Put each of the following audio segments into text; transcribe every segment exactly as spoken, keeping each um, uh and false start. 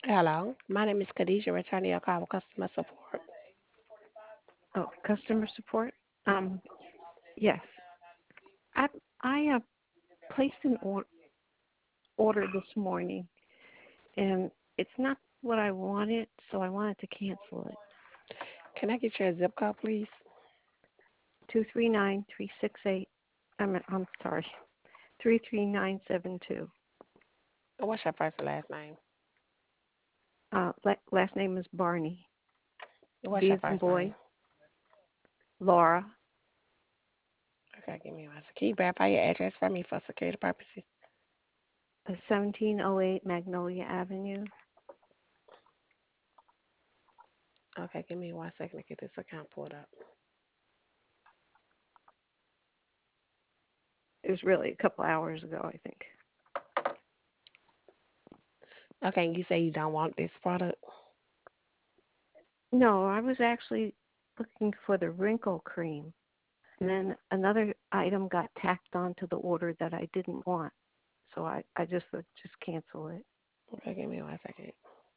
Hello, my name is Khadijah, returning your call with customer support. Oh, customer support? Um, yes. I I uh, placed an or- order this morning, and it's not what I wanted, so I wanted to cancel it. Can I get your zip code, please? Two three nine three six eight. I'm I'm sorry, three three nine seven two. And what's your first and last name? Uh, la- last name is Barney. And what's B your as in first name? boy. Laura. Okay, give me one second. Can you verify your address for me for security purposes? Uh, seventeen oh eight Magnolia Avenue. Okay, give me one second to get this account pulled up. It was really a couple hours ago, I think. Okay, and you say you don't want this product? No, I was actually looking for the wrinkle cream. And then another item got tacked onto the order that I didn't want. So I, I just would just cancel it. Okay, give me one second.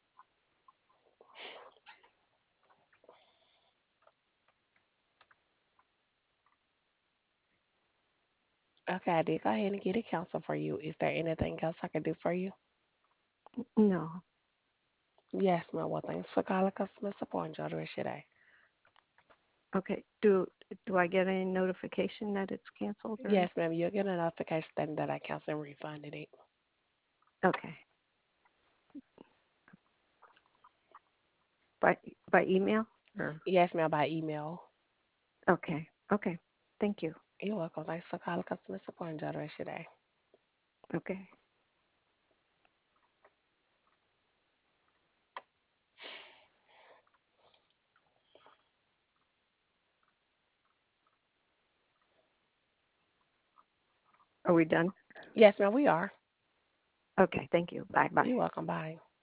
Okay, I did go ahead and get it canceled for you. Is there anything else I can do for you? No. Yes, ma'am. Well, thanks for calling customer support. Enjoy the rest of your day. Okay. Do do I get any notification that it's canceled or Yes, ma'am. You'll get a notification stating that I canceled and refunded it. okay. By by email or Yes, ma'am, by email. okay. Okay. Thank you. You're welcome. Thanks for calling customer support. Enjoy the rest of your day. Okay. Are we done? Yes, ma'am, we are. Okay. Thank you. Bye bye. You're welcome. Bye.